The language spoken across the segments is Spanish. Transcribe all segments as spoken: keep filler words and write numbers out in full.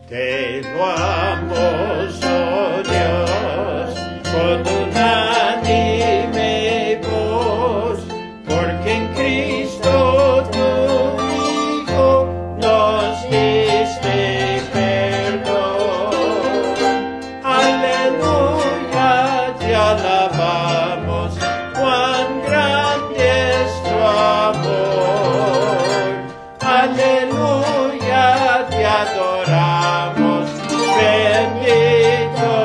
Te loamos, oh Dios, con unánime voz, porque en Cristo tu Hijo nos diste perdón. Aleluya, te alabamos, cuán grande es tu amor. Aleluya, te adoramos, bendito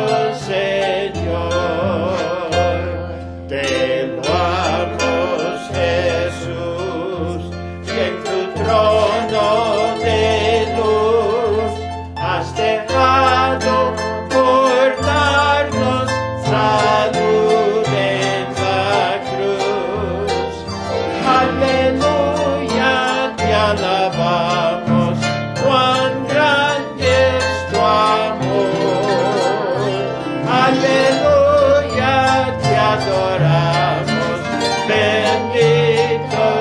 Señor. Te loamos, Jesús, que en tu trono de luz has dejado por darnos salud en la cruz. Aleluya, te alabamos, cuán grande es tu amor. Aleluya, te adoramos, bendito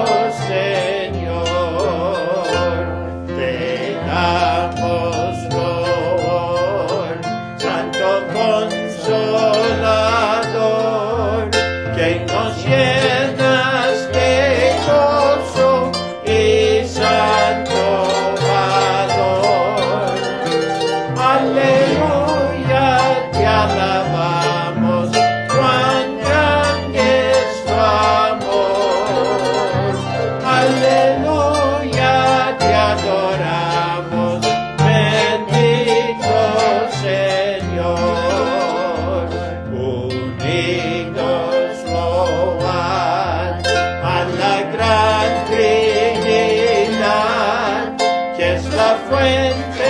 Señor. Te damos loor, Santo Consolador, que nos llenas de gozo y santo valor. Aleluya, te alabamos, cuán grande es tu amor. Aleluya, te adoramos, bendito Señor. Unidos loan a la gran Trinidad, que es la fuente